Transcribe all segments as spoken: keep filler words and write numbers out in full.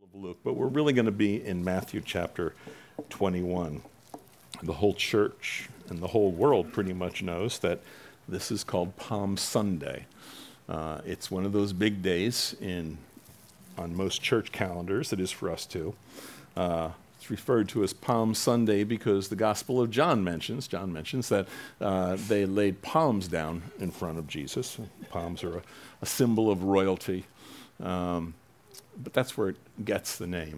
of Luke, but we're really going to be in Matthew chapter twenty-one. The whole church and the whole world pretty much knows that this is called Palm Sunday. Uh, it's one of those big days in on most church calendars. It is for us too. Uh, it's referred to as Palm Sunday because the Gospel of John mentions, John mentions that uh, they laid palms down in front of Jesus. Palms are a, a symbol of royalty, um, but that's where it gets the name.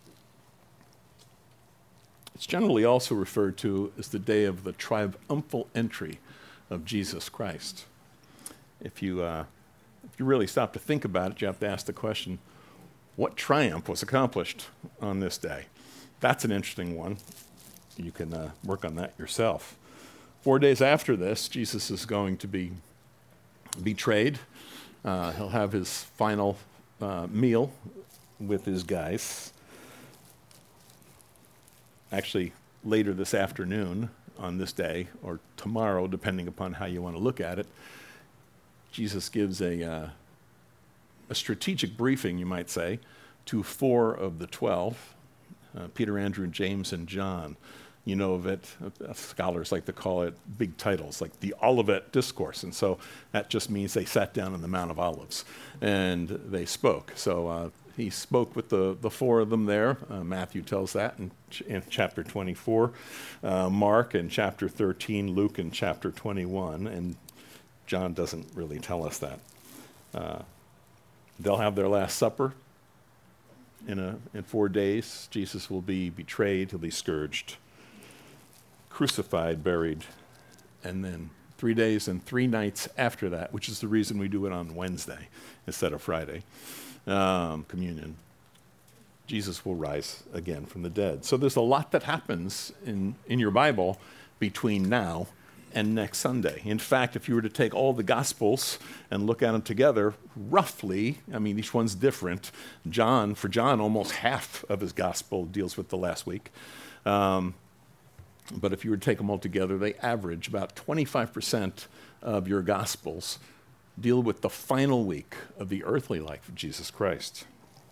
It's generally also referred to as the day of the triumphal entry of Jesus Christ. If you, uh, if you really stop to think about it, you have to ask the question, what triumph was accomplished on this day? That's an interesting one. You can uh, work on that yourself. Four days after this, Jesus is going to be betrayed. Uh, he'll have his final uh, meal with his guys. Actually, later this afternoon on this day, or tomorrow, depending upon how you want to look at it, Jesus gives a, uh, a strategic briefing, you might say, to four of the twelve, uh, Peter, Andrew, James, and John. You know of it, uh, scholars like to call it big titles, like the Olivet Discourse. And so that just means they sat down on the Mount of Olives and they spoke. So uh, he spoke with the, the four of them there. Uh, Matthew tells that in, ch- in chapter twenty-four, uh, Mark in chapter thirteen, Luke in chapter twenty-one, and John doesn't really tell us that. Uh, they'll have their Last Supper in, a, in four days. Jesus will be betrayed, he'll be scourged, crucified, buried, and then three days and three nights after that, which is the reason we do it on Wednesday instead of Friday, um, communion, Jesus will rise again from the dead. So there's a lot that happens in, in your Bible between now and next Sunday. In fact, if you were to take all the Gospels and look at them together, roughly, I mean, each one's different. John, for John, almost half of his Gospel deals with the last week. Um, But if you were to take them all together, they average about twenty-five percent of your Gospels deal with the final week of the earthly life of Jesus Christ.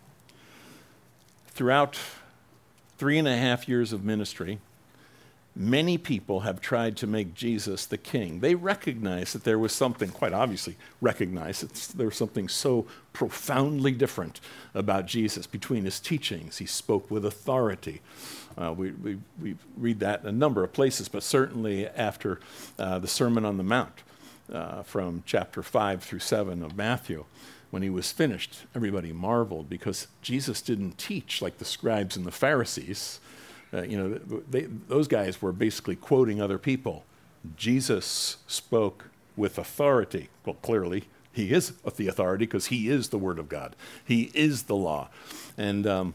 Throughout three and a half years of ministry, many people have tried to make Jesus the king. They recognize that there was something, quite obviously recognize that there was something so profoundly different about Jesus between his teachings. He spoke with authority. Uh, we, we, we read that in a number of places, but certainly after uh, the Sermon on the Mount uh, from chapter five through seven of Matthew, when he was finished, everybody marveled because Jesus didn't teach like the scribes and the Pharisees. Uh, you know, they, those guys were basically quoting other people. Jesus spoke with authority. Well, clearly, he is the authority because he is the Word of God. He is the law. And um,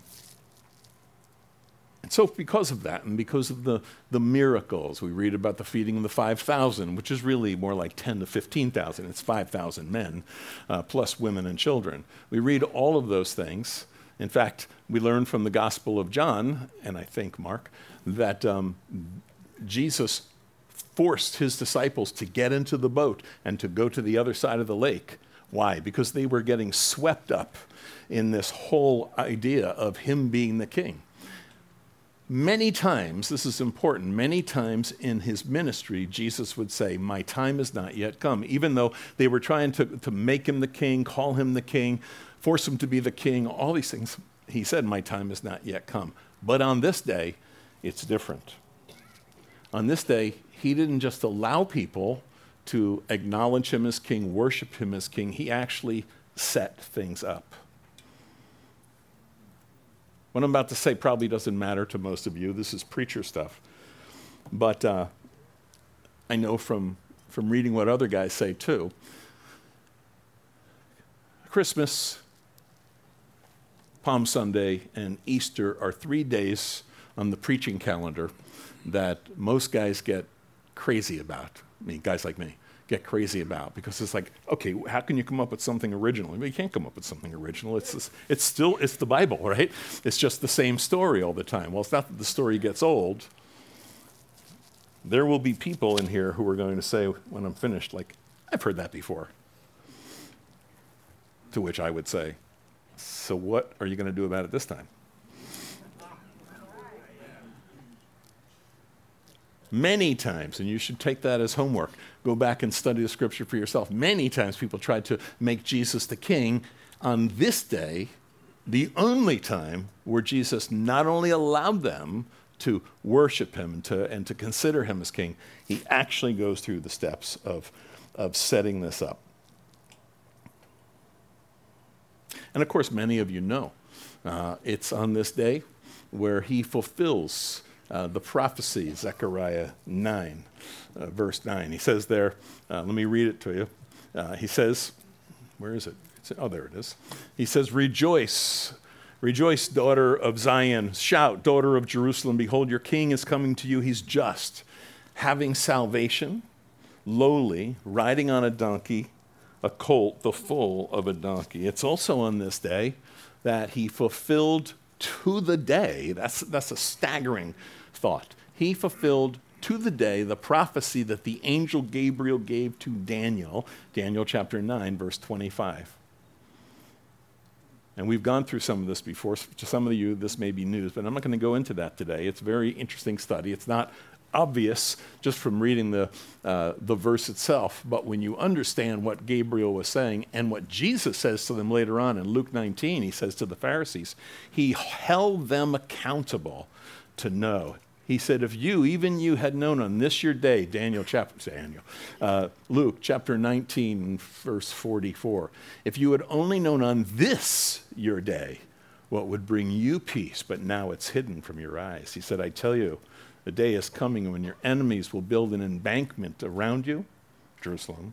and so because of that and because of the, the miracles, we read about the feeding of the five thousand, which is really more like ten to fifteen thousand. It's five thousand men, uh, plus women and children. We read all of those things. In fact, we learn from the Gospel of John, and I think Mark, that um, Jesus forced his disciples to get into the boat and to go to the other side of the lake. Why? Because they were getting swept up in this whole idea of him being the king. Many times, this is important, many times in his ministry, Jesus would say, my time has not yet come, even though they were trying to, to make him the king, call him the king, force him to be the king, all these things. He said, my time has not yet come. But on this day, it's different. On this day, he didn't just allow people to acknowledge him as king, worship him as king. He actually set things up. What I'm about to say probably doesn't matter to most of you. This is preacher stuff. But uh, I know from, from reading what other guys say too, Christmas, Palm Sunday, and Easter are three days on the preaching calendar that most guys get crazy about. I mean, guys like me get crazy about because it's like, okay, how can you come up with something original? I mean, you can't come up with something original. It's this, it's still, it's the Bible, right? It's just the same story all the time. Well, it's not that the story gets old. There will be people in here who are going to say when I'm finished, like, I've heard that before. To which I would say, So what are you going to do about it this time? Many times, and you should take that as homework, go back and study the scripture for yourself. Many times people tried to make Jesus the king. On this day, the only time where Jesus not only allowed them to worship him and to, and to consider him as king, he actually goes through the steps of, of setting this up. And of course, many of you know, uh, it's on this day where he fulfills Uh, the prophecy, Zechariah nine, uh, verse nine. He says there, uh, let me read it to you. Uh, he says, where is it? It's, oh, there it is. He says, rejoice, rejoice, daughter of Zion. Shout, daughter of Jerusalem. Behold, your king is coming to you. He's just, having salvation, lowly, riding on a donkey, a colt, the foal of a donkey. It's also on this day that he fulfilled to the day, that's, that's a staggering thought. He fulfilled to the day the prophecy that the angel Gabriel gave to Daniel, Daniel chapter nine, verse twenty-five. And we've gone through some of this before. To some of you, this may be news, but I'm not going to go into that today. It's a very interesting study. It's not obvious just from reading the, uh, the verse itself, but when you understand what Gabriel was saying and what Jesus says to them later on in Luke nineteen, he says to the Pharisees, he held them accountable to know. He said, if you, even you, had known on this your day, Daniel chapter, Daniel, uh, Luke chapter nineteen, verse forty-four, if you had only known on this your day what would bring you peace, but now it's hidden from your eyes. He said, I tell you, the day is coming when your enemies will build an embankment around you, Jerusalem,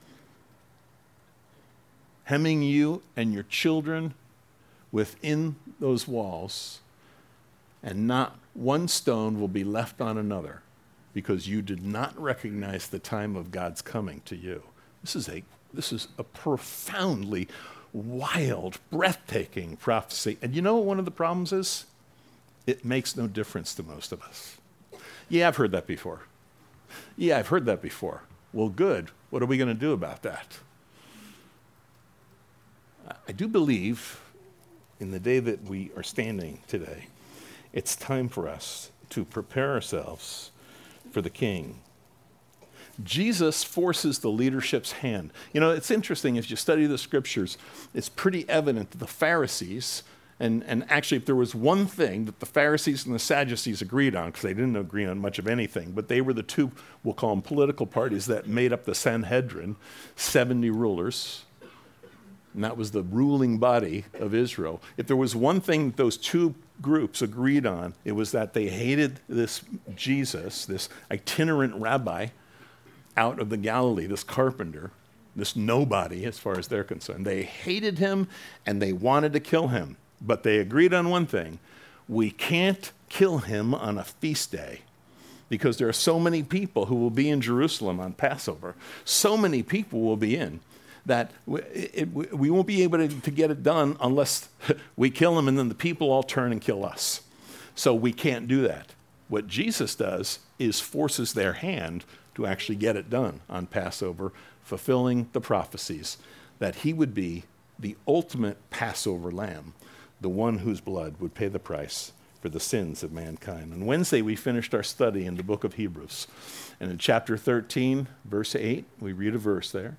hemming you and your children within those walls, and not one stone will be left on another, because you did not recognize the time of God's coming to you. This is a, this is a profoundly wild, breathtaking prophecy. And you know what one of the problems is? It makes no difference to most of us. Yeah, I've heard that before. Yeah, I've heard that before. Well, good. What are we going to do about that? I do believe in the day that we are standing today, it's time for us to prepare ourselves for the King. Jesus forces the leadership's hand. You know, it's interesting, as you study the scriptures, it's pretty evident that the Pharisees, and, and actually if there was one thing that the Pharisees and the Sadducees agreed on, because they didn't agree on much of anything, but they were the two, we'll call them political parties, that made up the Sanhedrin, seventy rulers, and that was the ruling body of Israel. If there was one thing that those two groups agreed on, it was that they hated this Jesus, this itinerant rabbi out of the Galilee, this carpenter, this nobody as far as they're concerned. They hated him and they wanted to kill him. But they agreed on one thing: we can't kill him on a feast day, because there are so many people who will be in Jerusalem on Passover. So many people will be in that we, it, we won't be able to, to get it done unless we kill him and then the people all turn and kill us. So we can't do that. What Jesus does is forces their hand to actually get it done on Passover, fulfilling the prophecies that he would be the ultimate Passover lamb, the one whose blood would pay the price for the sins of mankind. On Wednesday, we finished our study in the book of Hebrews. And in chapter thirteen, verse eight, we read a verse there.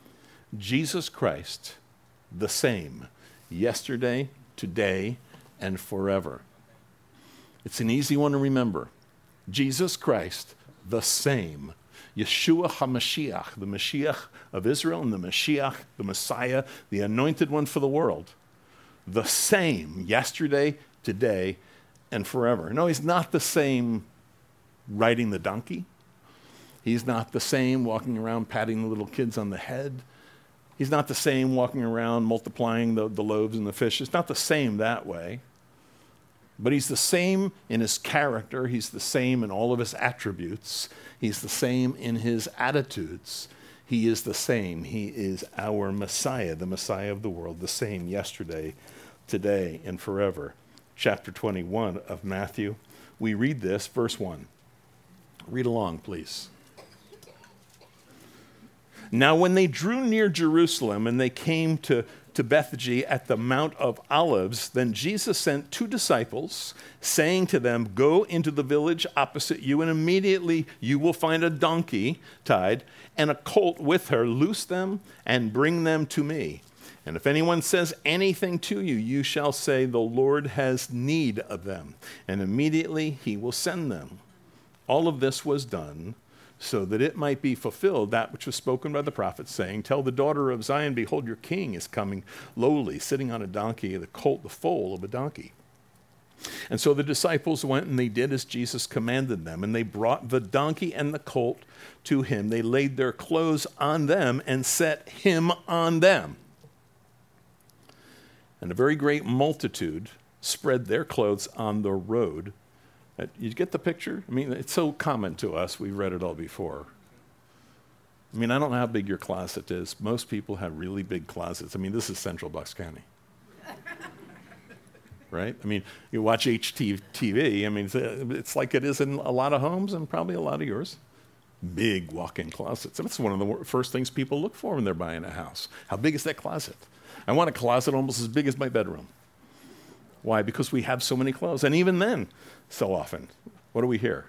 Jesus Christ, the same, yesterday, today, and forever. It's an easy one to remember. Jesus Christ, the same. Yeshua HaMashiach, the Mashiach of Israel, and the Mashiach, the Messiah, the anointed one for the world. The same, yesterday, today, and forever. No, he's not the same riding the donkey. He's not the same walking around patting the little kids on the head. He's not the same walking around multiplying the, the loaves and the fish. It's not the same that way. But he's the same in his character. He's the same in all of his attributes. He's the same in his attitudes. He is the same. He is our Messiah, the Messiah of the world, the same yesterday, today, and forever. Chapter twenty-one of Matthew. We read this, verse one. Read along, please. Now when they drew near Jerusalem and they came to to Bethany at the Mount of Olives, then Jesus sent two disciples, saying to them, "Go into the village opposite you, and immediately you will find a donkey tied and a colt with her. Loose them and bring them to me. And if anyone says anything to you, you shall say, 'The Lord has need of them,' and immediately he will send them." All of this was done so that it might be fulfilled that which was spoken by the prophet, saying, "Tell the daughter of Zion, behold, your king is coming lowly, sitting on a donkey, the colt, the foal of a donkey." And so the disciples went and they did as Jesus commanded them, and they brought the donkey and the colt to him. They laid their clothes on them and set him on them. And a very great multitude spread their clothes on the road. You get the picture? I mean, it's so common to us. We've read it all before. I mean, I don't know how big your closet is. Most people have really big closets. I mean, this is Central Bucks County. Right? I mean, you watch H T T V. I mean, it's, it's like it is in a lot of homes and probably a lot of yours. Big walk-in closets. That's one of the first things people look for when they're buying a house. How big is that closet? I want a closet almost as big as my bedroom. Why? Because we have so many clothes. And even then, so often, what do we hear?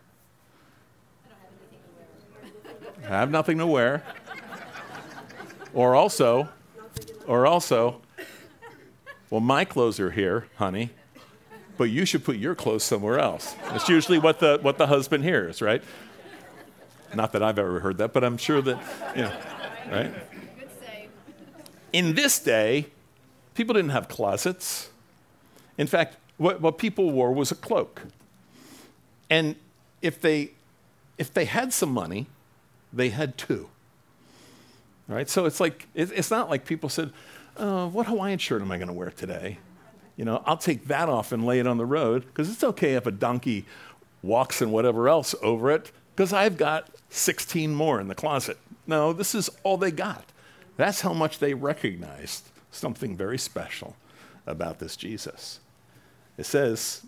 I have nothing to wear. Or also, or also, well, my clothes are here, honey, but you should put your clothes somewhere else. That's usually what the what the husband hears, right? Not that I've ever heard that, but I'm sure that, you know, right? Good save. In this day, people didn't have closets. In fact, what, what people wore was a cloak. And if they if they had some money, they had two. Right? So it's like it, it's not like people said, "Oh, what Hawaiian shirt am I going to wear today? You know, I'll take that off and lay it on the road because it's okay if a donkey walks and whatever else over it because I've got sixteen more in the closet." No, this is all they got. That's how much they recognized something very special about this Jesus. It says,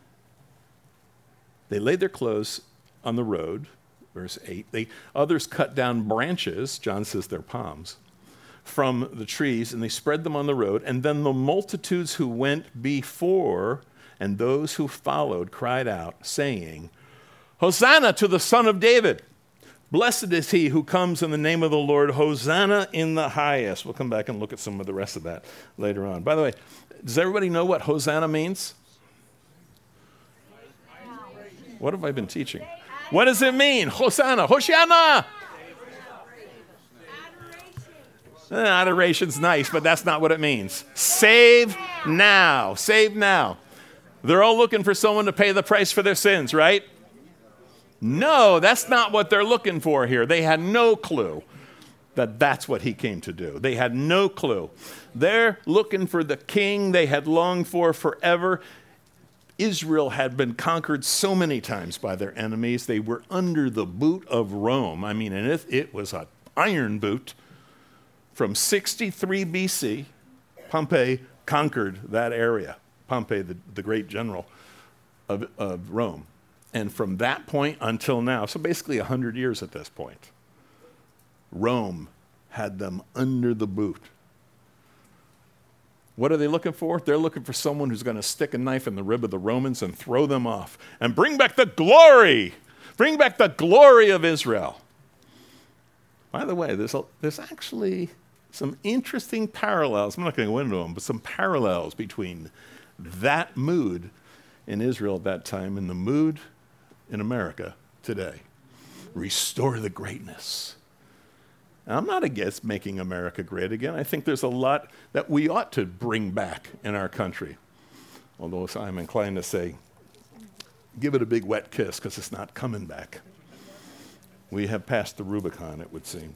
they laid their clothes on the road, verse eight. They, others cut down branches, John says they're palms, from the trees, and they spread them on the road. And then the multitudes who went before and those who followed cried out, saying, "Hosanna to the Son of David! Blessed is he who comes in the name of the Lord. Hosanna in the highest." We'll come back and look at some of the rest of that later on. By the way, does everybody know what Hosanna means? What have I been teaching? What does it mean? Hosanna, Hosanna! Eh, adoration's nice, but that's not what it means. Save now. Save now. They're all looking for someone to pay the price for their sins, right? No, that's not what they're looking for here. They had no clue that that's what he came to do. They had no clue. They're looking for the king they had longed for forever. Israel had been conquered so many times by their enemies. They were under the boot of Rome. I mean, and it, it was an iron boot. From sixty-three B C, Pompey conquered that area. Pompey, the, the great general of, of Rome. And from that point until now, so basically one hundred years at this point, Rome had them under the boot. What are they looking for? They're looking for someone who's going to stick a knife in the rib of the Romans and throw them off and bring back the glory. Bring back the glory of Israel. By the way, there's, a, there's actually some interesting parallels. I'm not going to go into them, but some parallels between that mood in Israel at that time and the mood in America today. Restore the greatness. Now, I'm not against making America great again. I think there's a lot that we ought to bring back in our country. Although I'm inclined to say, give it a big wet kiss because it's not coming back. We have passed the Rubicon, it would seem.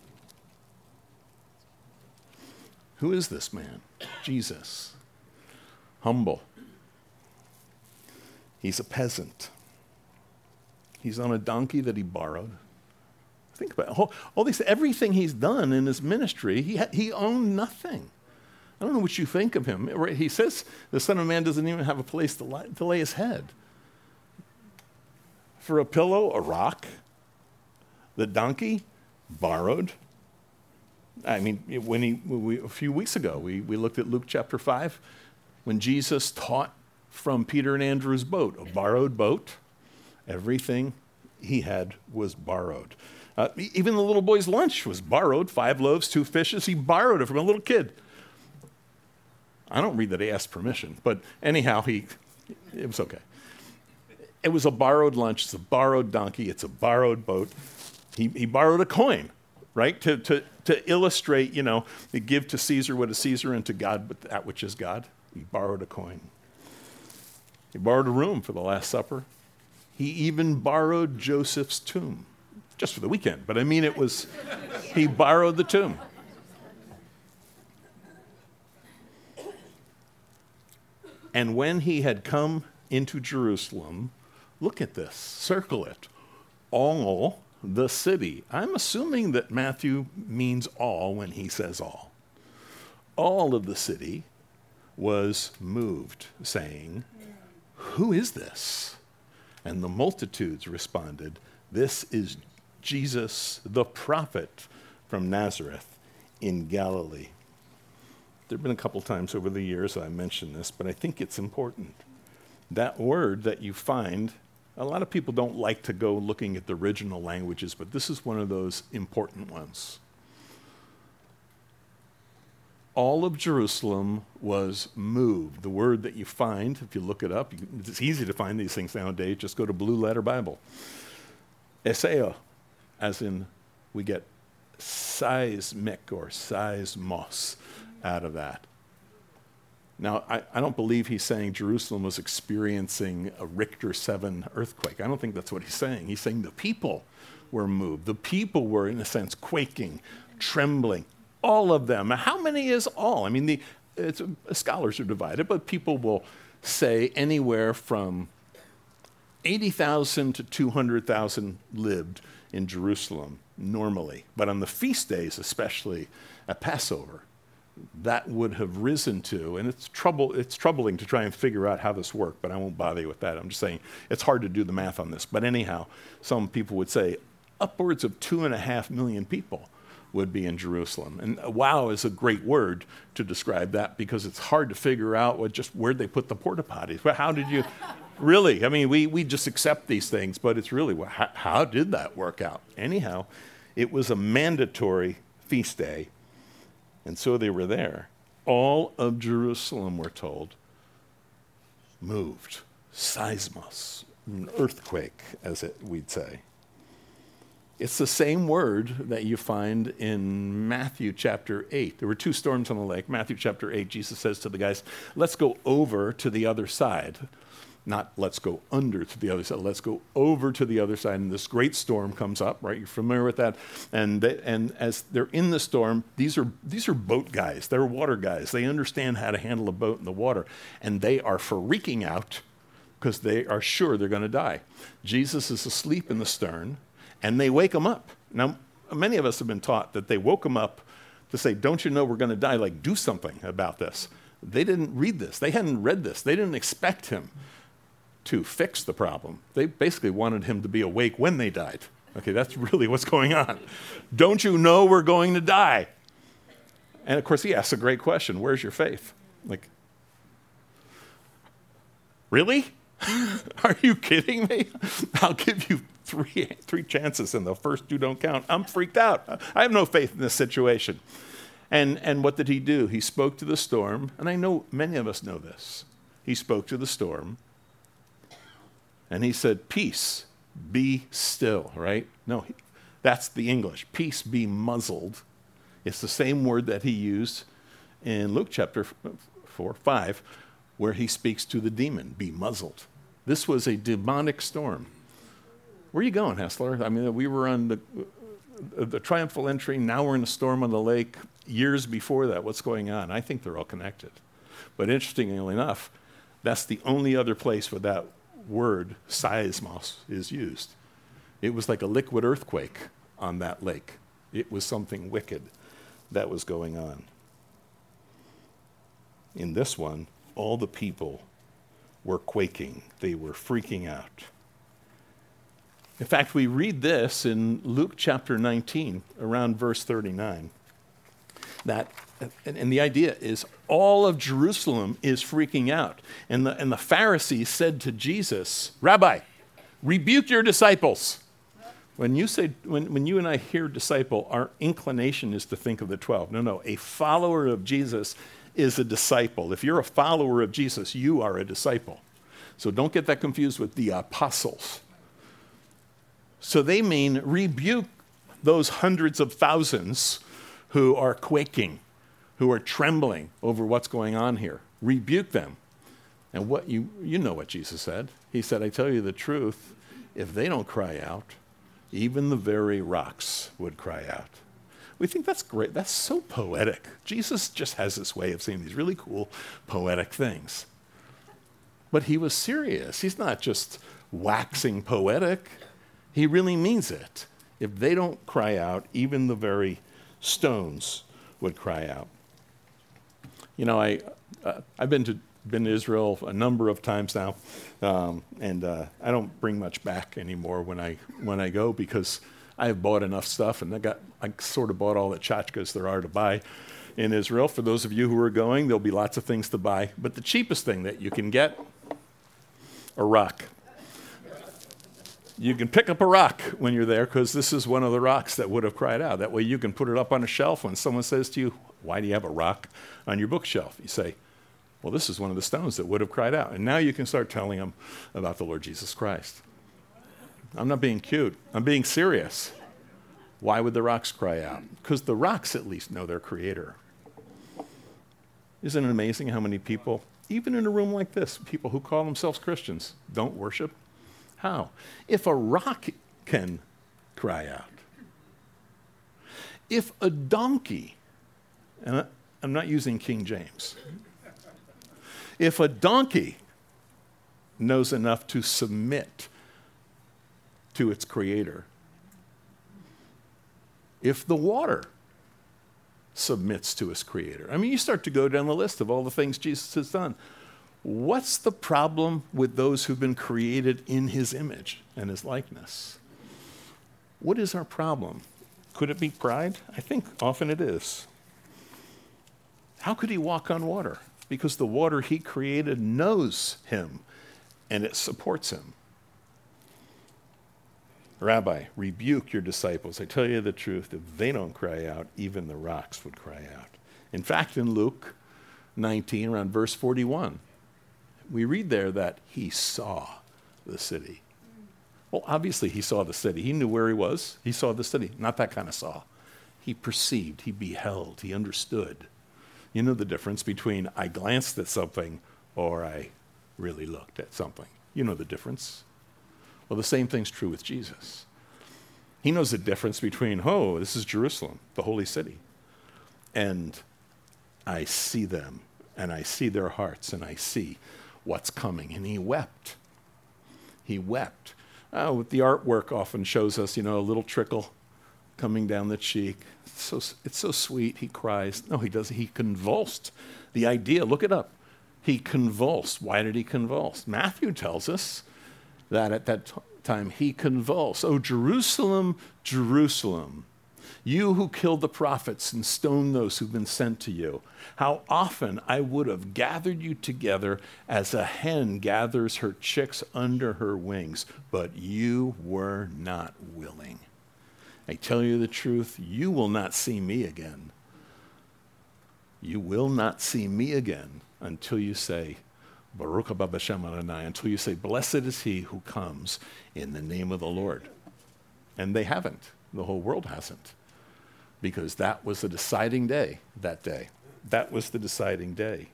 Who is this man? Jesus. Humble. He's a peasant. He's on a donkey that he borrowed. Think about it. All, all these, everything he's done in his ministry, he, ha- he owned nothing. I don't know what you think of him. He says the Son of Man doesn't even have a place to, lie, to lay his head. For a pillow, a rock. The donkey, borrowed. I mean, when he, we, a few weeks ago, we, we looked at Luke chapter five, when Jesus taught from Peter and Andrew's boat, a borrowed boat. Everything he had was borrowed. Uh, even the little boy's lunch was borrowed, five loaves, two fishes. He borrowed it from a little kid. I don't read that he asked permission, but anyhow, he, it was okay. It was a borrowed lunch, it's a borrowed donkey, it's a borrowed boat. He, he borrowed a coin, right, to, to, to illustrate, you know, to give to Caesar what is Caesar and to God but that which is God. He borrowed a coin. He borrowed a room for the Last Supper. He even borrowed Joseph's tomb, just for the weekend. But I mean, it was, he borrowed the tomb. And when he had come into Jerusalem, look at this, circle it, all the city. I'm assuming that Matthew means all when he says all. All of the city was moved, saying, "Who is this?" And the multitudes responded, "This is Jesus, the prophet from Nazareth in Galilee." There have been a couple times over the years I mentioned this, but I think it's important. That word that you find, a lot of people don't like to go looking at the original languages, but this is one of those important ones. All of Jerusalem was moved. The word that you find, if you look it up, you, it's easy to find these things nowadays. Just go to Blue Letter Bible. Eseo, as in we get seismic or seismos out of that. Now, I, I don't believe he's saying Jerusalem was experiencing a Richter seven earthquake. I don't think that's what he's saying. He's saying the people were moved. The people were, in a sense, quaking, trembling. All of them. How many is all? I mean, the it's, uh, scholars are divided, but people will say anywhere from eighty thousand to two hundred thousand lived in Jerusalem normally. But on the feast days, especially at Passover, that would have risen to, and it's trouble. It's troubling to try and figure out how this worked, but I won't bother you with that. I'm just saying it's hard to do the math on this. But anyhow, some people would say upwards of two and a half million people would be in Jerusalem. And wow is a great word to describe that because it's hard to figure out what just where they put the porta potties. But how did you really? I mean, we, we just accept these things, but it's really, well, how, how did that work out? Anyhow, it was a mandatory feast day, and so they were there. All of Jerusalem, we're told, moved. Seismos, an earthquake, as it, we'd say. It's the same word that you find in Matthew chapter eight. There were two storms on the lake. Matthew chapter eight, Jesus says to the guys, let's go over to the other side. Not let's go under to the other side. Let's go over to the other side. And this great storm comes up, right? You're familiar with that. And they, and as they're in the storm, these are these are boat guys. They're water guys. They understand how to handle a boat in the water. And they are freaking out because they are sure they're going to die. Jesus is asleep in the stern. And they wake him up. Now, many of us have been taught that they woke him up to say, don't you know we're going to die? Like, do something about this. They didn't read this. They hadn't read this. They didn't expect him to fix the problem. They basically wanted him to be awake when they died. Okay, that's really what's going on. Don't you know we're going to die? And, of course, he asks a great question. Where's your faith? Like, really? Are you kidding me? I'll give you three three chances and the first two don't count. I'm freaked out. I have no faith in this situation. And and what did he do? He spoke to the storm, and I know many of us know this. He spoke to the storm, and he said, peace, be still, right? No, he, that's the English. Peace, be muzzled. It's the same word that he used in Luke chapter four, five, where he speaks to the demon, be muzzled. This was a demonic storm. Where are you going, Hessler? I mean, we were on the, the triumphal entry. Now we're in a storm on the lake. Years before that, what's going on? I think they're all connected. But interestingly enough, that's the only other place where that word, seismos, is used. It was like a liquid earthquake on that lake. It was something wicked that was going on. In this one, all the people were quaking. They were freaking out. In fact, we read this in Luke chapter nineteen, around verse thirty-nine. that, and, and the idea is all of Jerusalem is freaking out. And the, and the Pharisees said to Jesus, Rabbi, rebuke your disciples. When you say, when, when you and I hear disciple, our inclination is to think of the twelve. No, no, a follower of Jesus is a disciple. If you're a follower of Jesus, you are a disciple. So don't get that confused with the apostles. So they mean rebuke those hundreds of thousands who are quaking, who are trembling over what's going on here. Rebuke them. And what you, you know what Jesus said. He said, I tell you the truth, if they don't cry out, even the very rocks would cry out. We think that's great. That's so poetic. Jesus just has this way of saying these really cool, poetic things. But he was serious. He's not just waxing poetic. He really means it. If they don't cry out, even the very stones would cry out. You know, I, uh, I've been to been to Israel a number of times now, um, and uh, I don't bring much back anymore when I when I go because I have bought enough stuff, and I got I sort of bought all the tchotchkes there are to buy in Israel. For those of you who are going, there'll be lots of things to buy, but the cheapest thing that you can get, a rock. You can pick up a rock when you're there because this is one of the rocks that would have cried out. That way you can put it up on a shelf when someone says to you, why do you have a rock on your bookshelf? You say, well, this is one of the stones that would have cried out. And now you can start telling them about the Lord Jesus Christ. I'm not being cute. I'm being serious. Why would the rocks cry out? Because the rocks at least know their creator. Isn't it amazing how many people, even in a room like this, people who call themselves Christians, don't worship? How? If a rock can cry out, if a donkey, and I'm not using King James, if a donkey knows enough to submit to its creator, if the water submits to its creator, I mean, you start to go down the list of all the things Jesus has done. What's the problem with those who've been created in his image and his likeness? What is our problem? Could it be pride? I think often it is. How could he walk on water? Because the water he created knows him and it supports him. Rabbi, rebuke your disciples. I tell you the truth, if they don't cry out, even the rocks would cry out. In fact, in Luke nineteen, around verse forty-one, we read there that he saw the city. Well, obviously he saw the city. He knew where he was. He saw the city. Not that kind of saw. He perceived, he beheld, he understood. You know the difference between I glanced at something or I really looked at something. You know the difference. Well, the same thing's true with Jesus. He knows the difference between, oh, this is Jerusalem, the holy city, and I see them, and I see their hearts, and I see what's coming. And he wept. He wept. Oh, the artwork often shows us, you know, a little trickle coming down the cheek. It's so, it's so sweet. He cries. No, he doesn't. He convulsed. The idea, look it up. He convulsed. Why did he convulse? Matthew tells us that at that t- time he convulsed. Oh, Jerusalem, Jerusalem, you who killed the prophets and stoned those who've been sent to you. How often I would have gathered you together as a hen gathers her chicks under her wings, but you were not willing. I tell you the truth, you will not see me again. You will not see me again until you say, Baruch haba b'shem Adonai, until you say, blessed is he who comes in the name of the Lord. And they haven't. The whole world hasn't. Because that was the deciding day that day. That was the deciding day.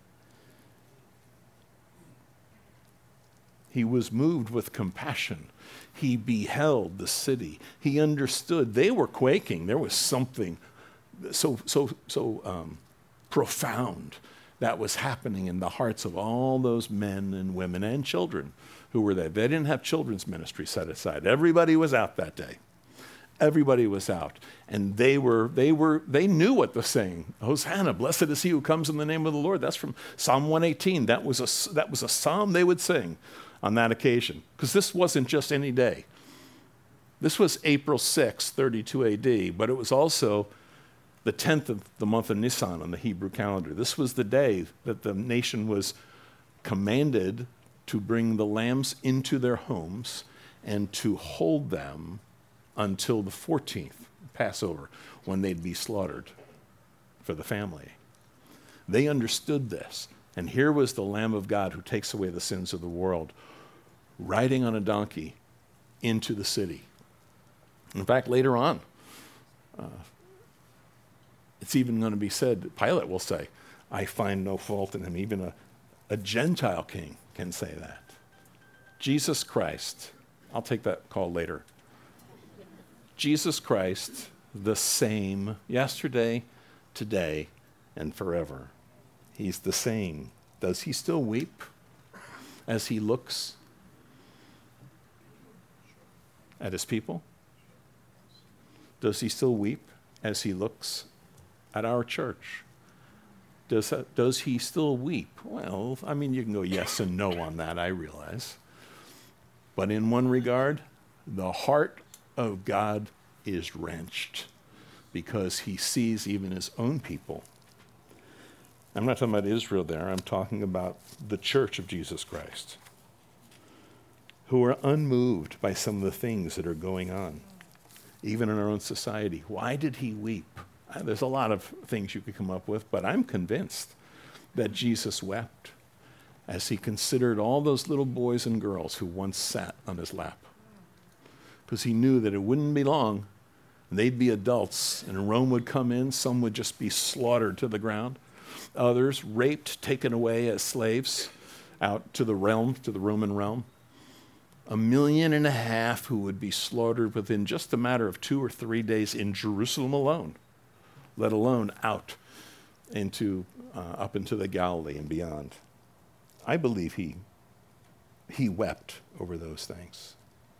He was moved with compassion. He beheld the city. He understood. They were quaking. There was something so, so, so um, profound that was happening in the hearts of all those men and women and children who were there. They didn't have children's ministry set aside. Everybody was out that day. Everybody was out. And they were, they were, they knew what the saying, Hosanna, blessed is he who comes in the name of the Lord. That's from Psalm one eighteen. That was a, that was a psalm they would sing on that occasion. Because this wasn't just any day. This was April sixth, thirty-two A D, but it was also the tenth of the month of Nisan on the Hebrew calendar. This was the day that the nation was commanded to bring the lambs into their homes and to hold them until the fourteenth, Passover, when they'd be slaughtered for the family. They understood this. And here was the Lamb of God who takes away the sins of the world, riding on a donkey into the city. In fact, later on, uh, it's even going to be said, Pilate will say, I find no fault in him. Even a, a Gentile king can say that. Jesus Christ, I'll take that call later. Jesus Christ, the same yesterday, today, and forever. He's the same. Does he still weep as he looks at his people? Does he still weep as he looks at our church? Does, that, does he still weep? Well, I mean, you can go yes and no on that, I realize. But in one regard, the heart of God is wrenched because he sees even his own people. I'm not talking about Israel there. I'm talking about the church of Jesus Christ, who are unmoved by some of the things that are going on, even in our own society. Why did he weep? There's a lot of things you could come up with, but I'm convinced that Jesus wept as he considered all those little boys and girls who once sat on his lap, because he knew that it wouldn't be long, and they'd be adults, and Rome would come in. Some would just be slaughtered to the ground. Others raped, taken away as slaves out to the realm, to the Roman realm. A million and a half who would be slaughtered within just a matter of two or three days in Jerusalem alone, let alone out into uh, up into the Galilee and beyond. I believe he he wept over those things.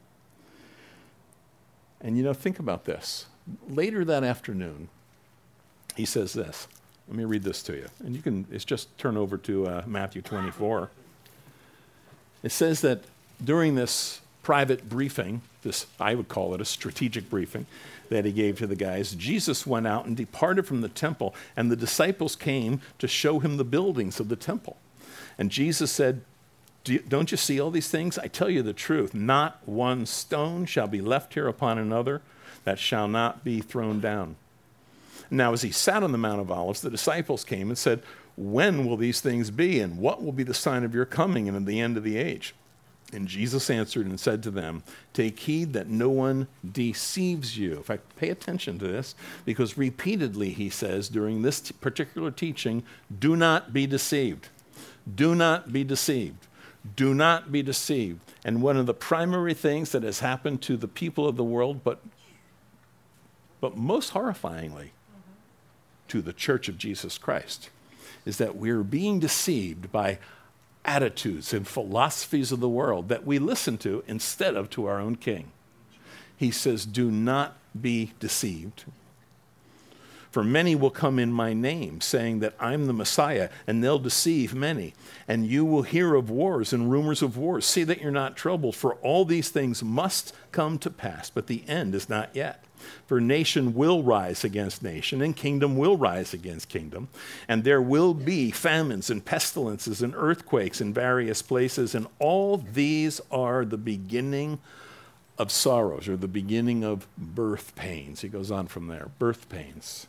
And you know, think about this. Later that afternoon, he says this. Let me read this to you. And you can, it's just turn over to uh, Matthew twenty-four. It says that during this private briefing, this, I would call it a strategic briefing that he gave to the guys, Jesus went out and departed from the temple, and the disciples came to show him the buildings of the temple. And Jesus said, Do you, don't you see all these things? I tell you the truth, not one stone shall be left here upon another that shall not be thrown down. Now, as he sat on the Mount of Olives, the disciples came and said, when will these things be, and what will be the sign of your coming and of the end of the age? And Jesus answered and said to them, take heed that no one deceives you. In fact, pay attention to this, because repeatedly he says during this t- particular teaching, do not be deceived. Do not be deceived. Do not be deceived. And one of the primary things that has happened to the people of the world, but, but most horrifyingly, to the church of Jesus Christ, is that we're being deceived by attitudes and philosophies of the world that we listen to instead of to our own King. He says, do not be deceived. For many will come in my name, saying that I'm the Messiah, and they'll deceive many. And you will hear of wars and rumors of wars. See that you're not troubled, for all these things must come to pass, but the end is not yet. For nation will rise against nation, and kingdom will rise against kingdom. And there will be famines and pestilences and earthquakes in various places, and all these are the beginning of sorrows, or the beginning of birth pains. He goes on from there, birth pains.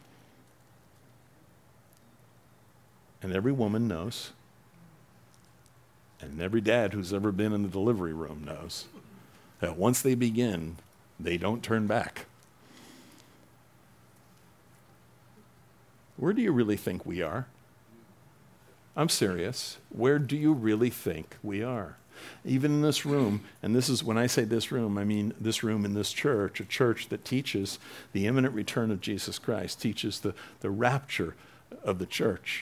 And every woman knows, and every dad who's ever been in the delivery room knows, that once they begin, they don't turn back. Where do you really think we are? I'm serious. Where do you really think we are? Even in this room, and this is, when I say this room, I mean this room in this church, a church that teaches the imminent return of Jesus Christ, teaches the, the rapture of the church.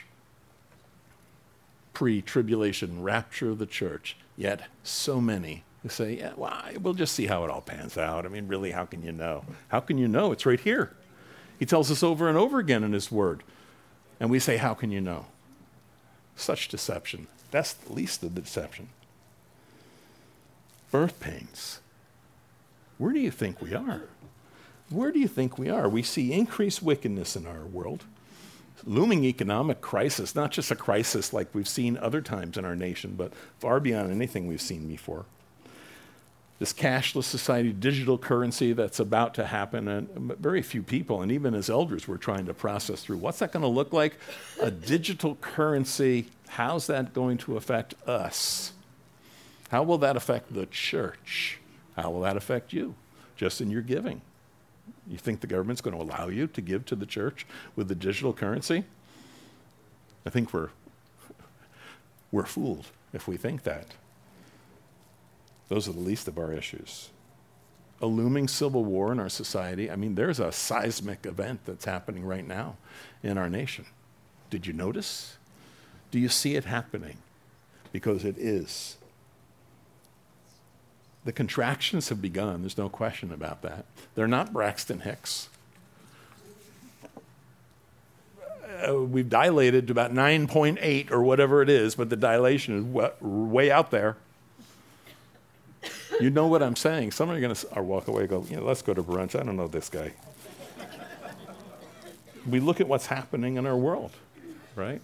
Pre-tribulation rapture of the church, yet so many who say, yeah, well, we'll just see how it all pans out. I mean, really, how can you know? How can you know? It's right here. He tells us over and over again in his word. And we say, how can you know? Such deception. That's the least of the deception. Birth pains. Where do you think we are? Where do you think we are? We see increased wickedness in our world, looming economic crisis, not just a crisis like we've seen other times in our nation, but far beyond anything we've seen before. This cashless society, digital currency that's about to happen, and very few people, and even as elders, we're trying to process through. What's that going to look like? A digital currency, how's that going to affect us? How will that affect the church? How will that affect you, just in your giving? You think the government's going to allow you to give to the church with the digital currency? I think we're, we're fooled if we think that. Those are the least of our issues. A looming civil war in our society. I mean, there's a seismic event that's happening right now in our nation. Did you notice? Do you see it happening? Because it is. The contractions have begun. There's no question about that. They're not Braxton Hicks. Uh, we've dilated to about nine point eight or whatever it is, but the dilation is w- way out there. You know what I'm saying. Some are going to walk away and go, you know, let's go to brunch. I don't know this guy. We look at what's happening in our world, right?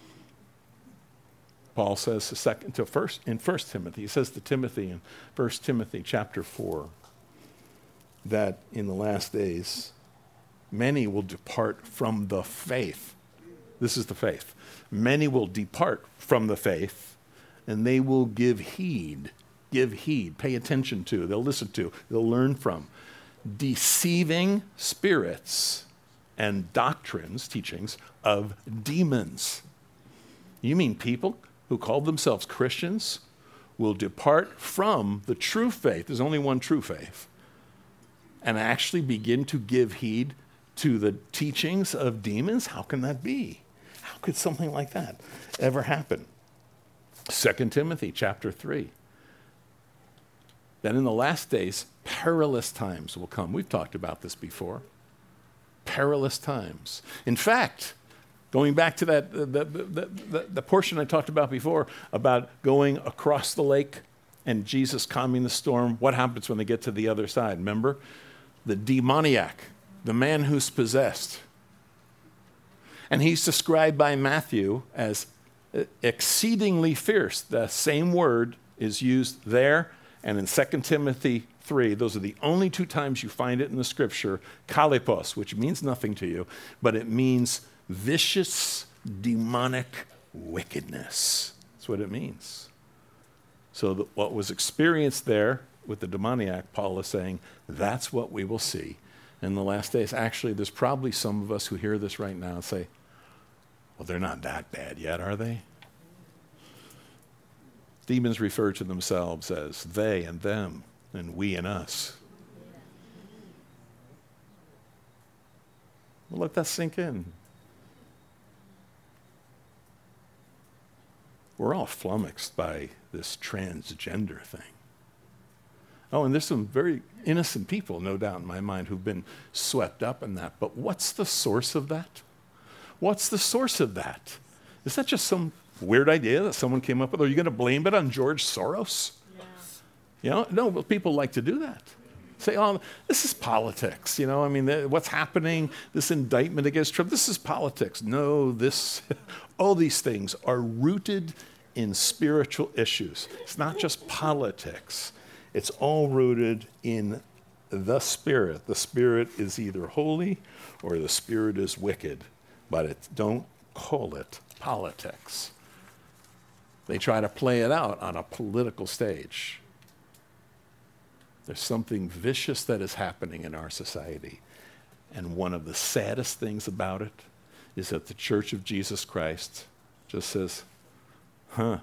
Paul says to second to first in First Timothy, he says to Timothy in First Timothy chapter four, that in the last days, many will depart from the faith. This is the faith. Many will depart from the faith, and they will give heed. Give heed, pay attention to, they'll listen to, they'll learn from. Deceiving spirits and doctrines, teachings of demons. You mean people who call themselves Christians will depart from the true faith, there's only one true faith, and actually begin to give heed to the teachings of demons? How can that be? How could something like that ever happen? Second Timothy chapter three. That in the last days, perilous times will come. We've talked about this before. Perilous times. In fact, going back to that the, the, the, the, the portion I talked about before about going across the lake and Jesus calming the storm, what happens when they get to the other side? Remember? The demoniac, the man who's possessed. And he's described by Matthew as exceedingly fierce. The same word is used there. And in Second Timothy three, those are the only two times you find it in the scripture, kalipos, which means nothing to you, but it means vicious, demonic wickedness. That's what it means. So that what was experienced there with the demoniac, Paul is saying, that's what we will see in the last days. Actually, there's probably some of us who hear this right now and say, well, they're not that bad yet, are they? Demons refer to themselves as they and them and we and us. Well, let that sink in. We're all flummoxed by this transgender thing. Oh, and there's some very innocent people, no doubt in my mind, who've been swept up in that. But what's the source of that? What's the source of that? Is that just some weird idea that someone came up with? Are you going to blame it on George Soros? Yeah. You know, no, but people like to do that. Say, oh, this is politics. You know, I mean, the, what's happening, this indictment against Trump, this is politics. No, this, all these things are rooted in spiritual issues. It's not just politics. It's all rooted in the Spirit. The Spirit is either holy or the Spirit is wicked, but it, don't call it politics. They try to play it out on a political stage. There's something vicious that is happening in our society. And one of the saddest things about it is that the Church of Jesus Christ just says, huh,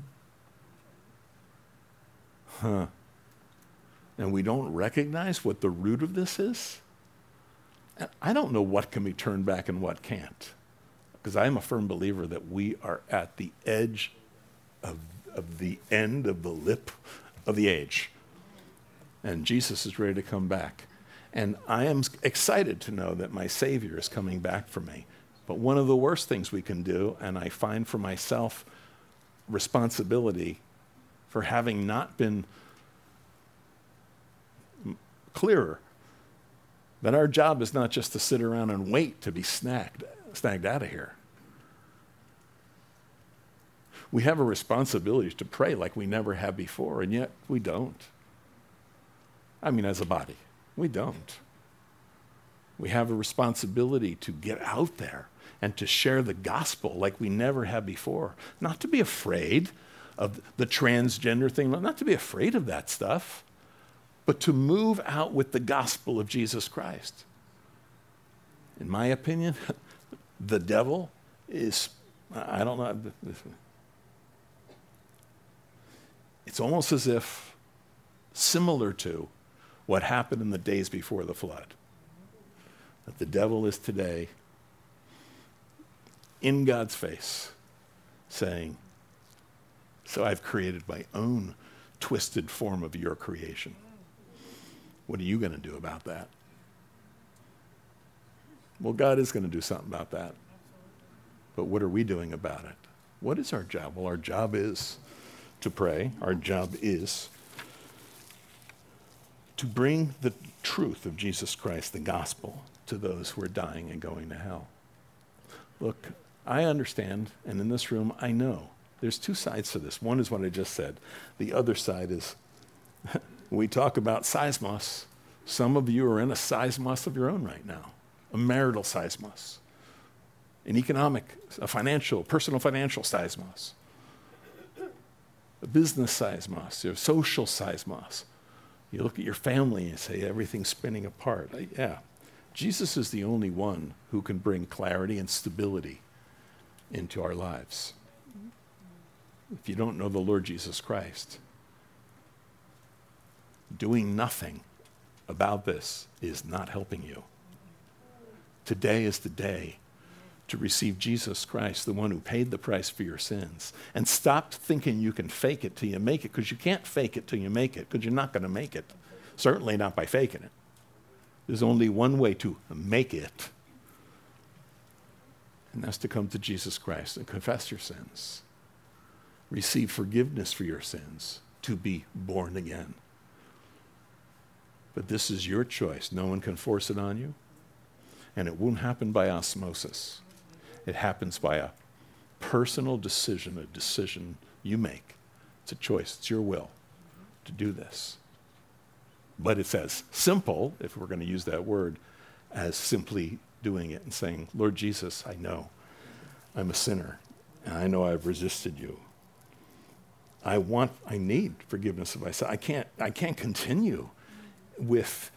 huh. And we don't recognize what the root of this is. I don't know what can be turned back and what can't, because I'm a firm believer that we are at the edge Of, of the end of the lip of the age. And Jesus is ready to come back. And I am excited to know that my Savior is coming back for me. But one of the worst things we can do, and I find for myself responsibility for having not been clearer then our job is not just to sit around and wait to be snagged, snagged out of here. We have a responsibility to pray like we never have before, and yet we don't. I mean, as a body, we don't. We have a responsibility to get out there and to share the gospel like we never have before. Not to be afraid of the transgender thing, not to be afraid of that stuff, but to move out with the gospel of Jesus Christ. In my opinion, the devil is, I don't know, it's almost as if similar to what happened in the days before the flood. That the devil is today in God's face saying, so I've created my own twisted form of your creation. What are you going to do about that? Well, God is going to do something about that. But what are we doing about it? What is our job? Well, our job is to pray. Our job is to bring the truth of Jesus Christ, the gospel, to those who are dying and going to hell. Look, I understand, and in this room, I know there's two sides to this. One is what I just said. The other side is, we talk about seismos. Some of you are in a seismos of your own right now, a marital seismos, an economic, a financial, personal financial seismos, a business seismos, a social seismos. You look at your family and say everything's spinning apart. Yeah, Jesus is the only one who can bring clarity and stability into our lives. If you don't know the Lord Jesus Christ, doing nothing about this is not helping you. Today is the day to receive Jesus Christ, the one who paid the price for your sins. And stop thinking you can fake it till you make it, because you can't fake it till you make it, because you're not going to make it. Certainly not by faking it. There's only one way to make it, and that's to come to Jesus Christ and confess your sins. Receive forgiveness for your sins, to be born again. But this is your choice. No one can force it on you. And it won't happen by osmosis. It happens by a personal decision, a decision you make. It's a choice. It's your will to do this. But it's as simple, if we're going to use that word, as simply doing it and saying, Lord Jesus, I know I'm a sinner, and I know I've resisted you. I want, I need forgiveness of myself. I can't, I can't continue with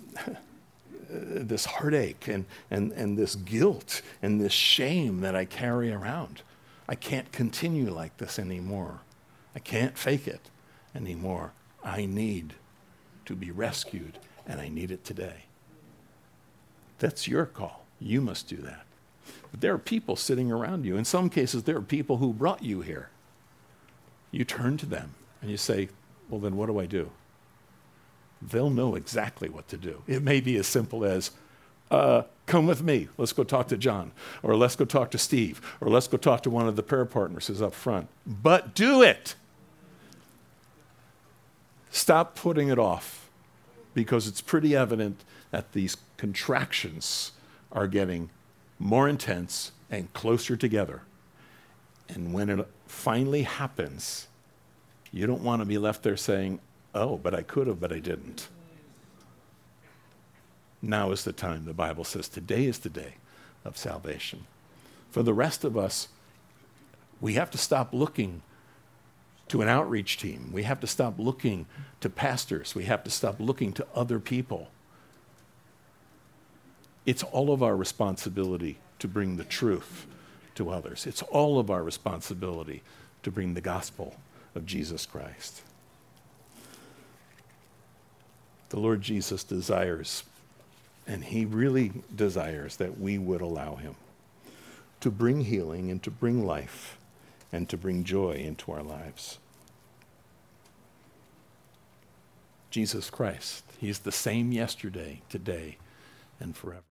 this heartache and, and, and this guilt and this shame that I carry around. I can't continue like this anymore. I can't fake it anymore. I need to be rescued, and I need it today. That's your call. You must do that. But there are people sitting around you. In some cases, there are people who brought you here. You turn to them and you say, well, then what do I do? They'll know exactly what to do. It may be as simple as, uh, come with me. Let's go talk to John. Or let's go talk to Steve. Or let's go talk to one of the prayer partners who's up front. But do it. Stop putting it off, because it's pretty evident that these contractions are getting more intense and closer together. And when it finally happens, you don't want to be left there saying, oh, but I could have, but I didn't. Now is the time. The Bible says today is the day of salvation. For the rest of us, we have to stop looking to an outreach team. We have to stop looking to pastors. We have to stop looking to other people. It's all of our responsibility to bring the truth to others. It's all of our responsibility to bring the gospel of Jesus Christ. The Lord Jesus desires, and he really desires, that we would allow him to bring healing and to bring life and to bring joy into our lives. Jesus Christ, he's the same yesterday, today, and forever.